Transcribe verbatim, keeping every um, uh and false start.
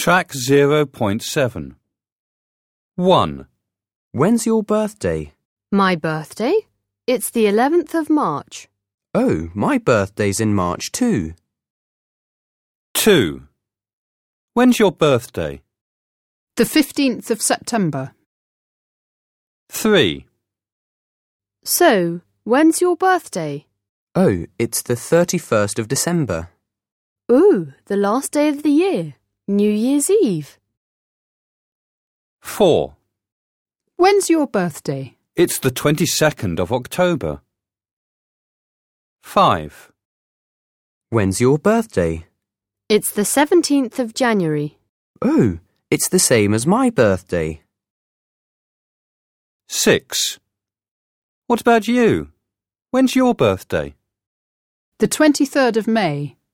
Track zero point seven. one. When's your birthday? My birthday? It's the eleventh of March. Oh, my birthday's in March too. two. When's your birthday? The fifteenth of September. three. So, when's your birthday? Oh, it's the thirty-first of December. Ooh, the last day of the year. New Year's Eve. four. When's your birthday? It's the twenty-second of October. five. When's your birthday? It's the seventeenth of January. Oh, it's the same as my birthday. six. What about you? When's your birthday? The twenty-third of May.